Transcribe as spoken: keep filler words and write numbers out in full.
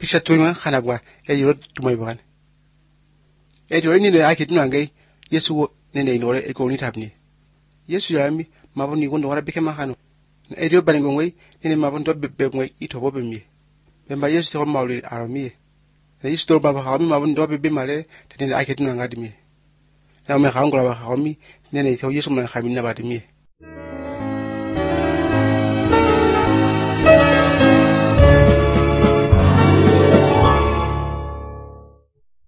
Picture tuinga khanagwa e yoro tumai bagan. E yoro ni le ake tunangai Yesu nene inore e ko ni tabni. Yesu yami maboni gondo wara bike mahano. E yoro baningongwe nene mabon do bebengwe ito bobe mi. Bemba Yesu te mauli arami. Na Yesu do baba kami mabon do bebe male nene ake tunanga dimi. Na me khangola ba kami nene ito Yesu man khamina ba dimi.